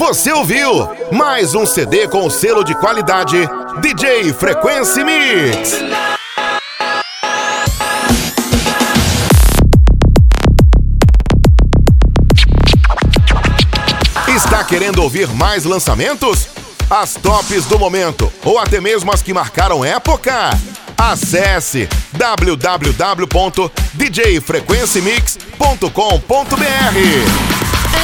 Você ouviu mais um CD com o selo de qualidade DJ Frequency Mix. Está querendo ouvir mais lançamentos? As tops do momento ou até mesmo as que marcaram época? Acesse www.djfrequencymix.com.br.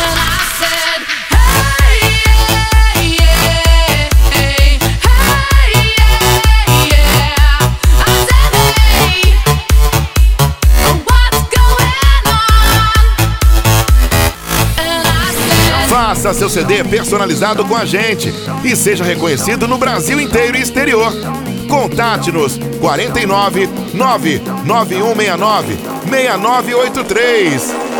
Faça seu CD personalizado com a gente e seja reconhecido no Brasil inteiro e exterior. Contate-nos 49 99169 6983.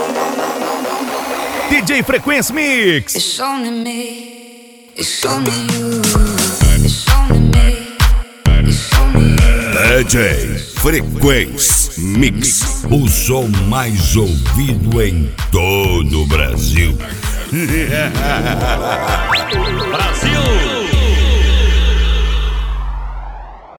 DJ Frequency Mix. It's only me. It's only you. It's only me. It's only you. DJ Frequency Mix, o som mais ouvido em todo o Brasil. Brasil!